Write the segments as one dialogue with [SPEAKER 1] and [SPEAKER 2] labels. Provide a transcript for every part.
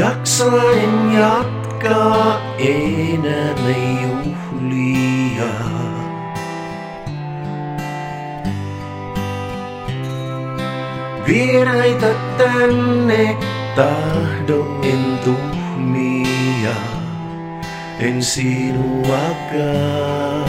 [SPEAKER 1] Jaksain jatkaa elämän juhlia. Vieraita tänne tahdo en tuhmia, en sinuakaan.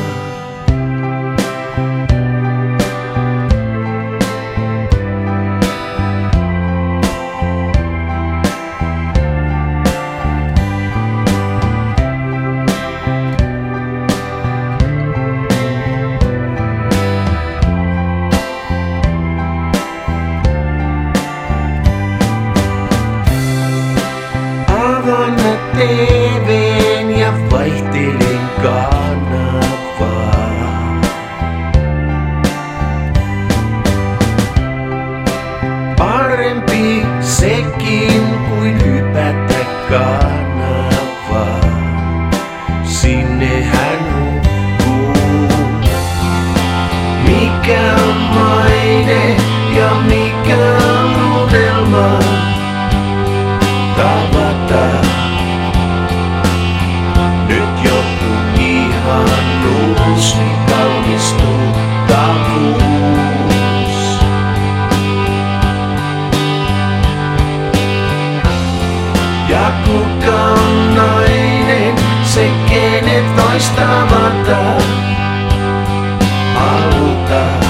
[SPEAKER 1] Avaan TV:n ja vaihtelen kanavaa. Parempi sekin kuin hypätä kanavaa. Sinne hän hukkuu. Mikä on maine ja mikä on unelma? Tavataan. Nyt joku ihan uusi valmistuu tavuus. Ja kuka on nainen, se kenet vois tavata, haluta.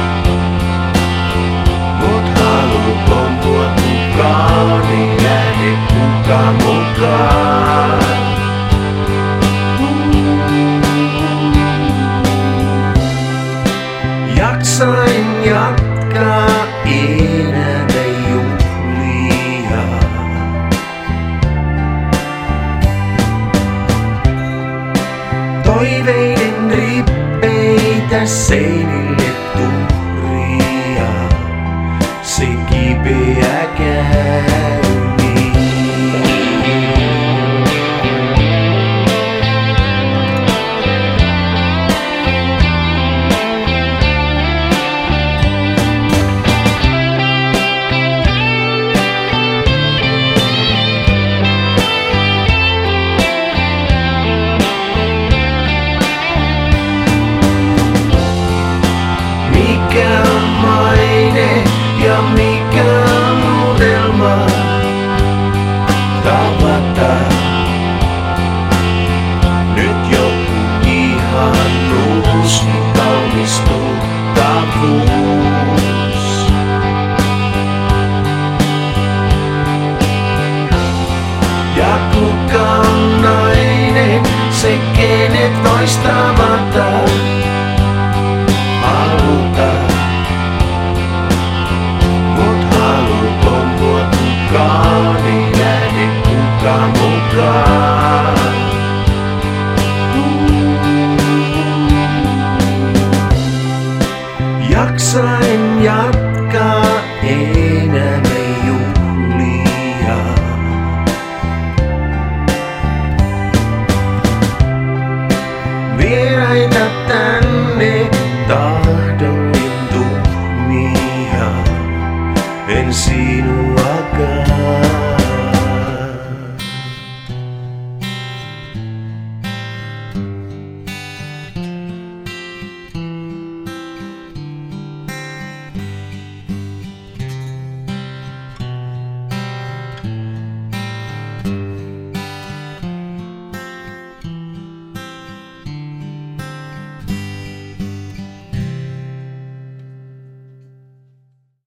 [SPEAKER 1] Mut haluuko mua kukaan, niin lähde kukaan mukaan. Jaksain jatkaa elämän juhlia. Toiveiden rippeitä seinille tuhria, se kipeä käy. Mikä on maine ja mikä on unelma? Tavataan. Nyt joku ihan uusi valmistuu tavuus. Ja kuka on nainen, se kenet vois tavata, haluta.